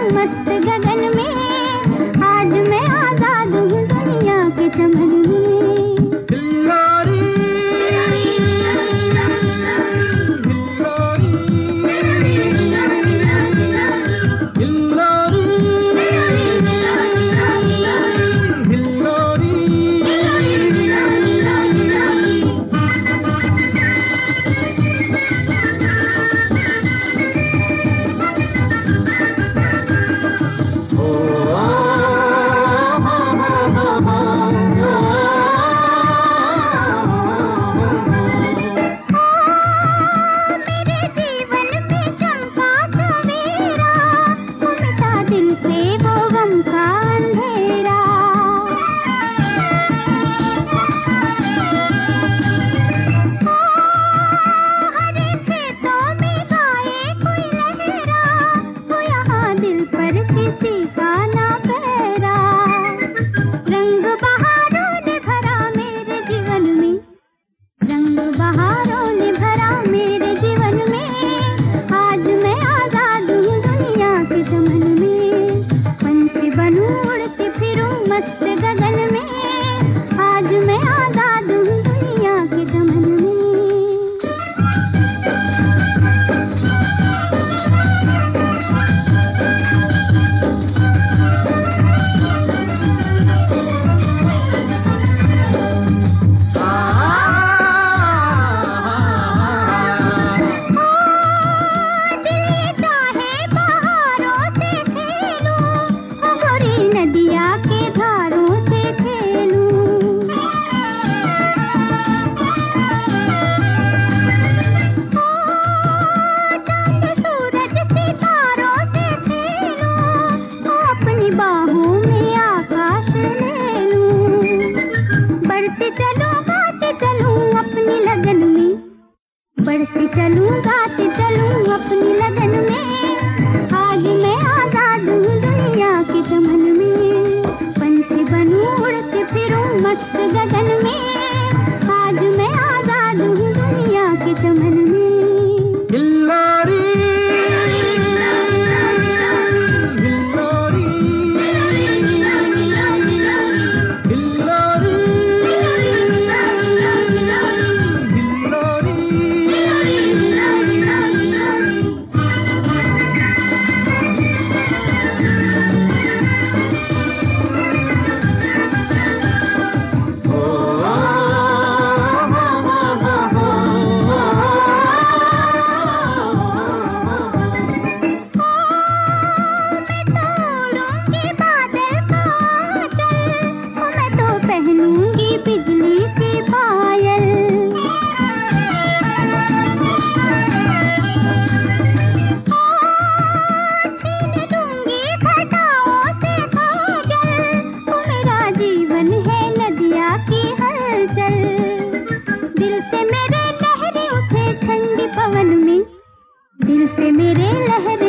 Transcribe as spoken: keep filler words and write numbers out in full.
मस्त गगन में। आज मैं आजाद हूँ दुनिया के चमन में। हिल्लोरी बढ़ती चलूं गाती चलूं अपनी लगन में। आज मैं आजाद हूँ दुनिया के चमन में। पंछी बनूं उड़ती फिरूं मस्त गगन में। आज मैं आजाद हूँ दुनिया के चमन में। हिल्लोरी बिजली की पायल छीन लूंगी घटाओं से काजल। तो मेरा जीवन है नदिया की हलचल। दिल से मेरे लहरें उठे ठंडी पवन में। दिल से मेरे लहरें